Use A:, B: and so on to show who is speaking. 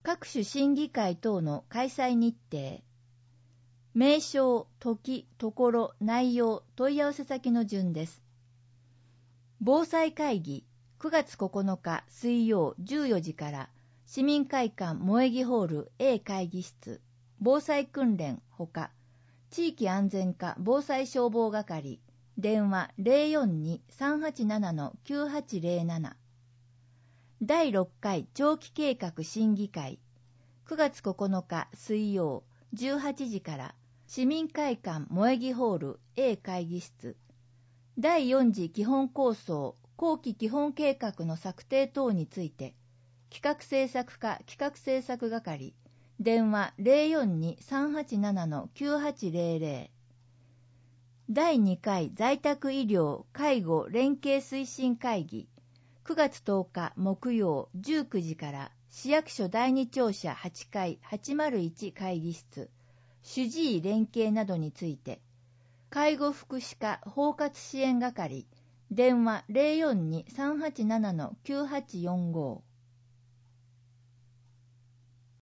A: 各種審議会等の開催日程、名称、時、ところ、内容、問い合わせ先の順です。防災会議、9月9日水曜14時から市民会館萌木ホール A 会議室、防災訓練ほか、地域安全課防災消防係、電話 042-387-9807。第6回長期計画審議会、9月9日水曜18時から市民会館萌木ホール A 会議室、第4次基本構想後期基本計画の策定等について、企画制作課企画制作係、電話 042-387-9800。第2回在宅医療介護連携推進会議、9月10日木曜19時から市役所第2庁舎8階801会議室、主治医連携などについて、介護福祉課包括支援係、電話 042-387-9845。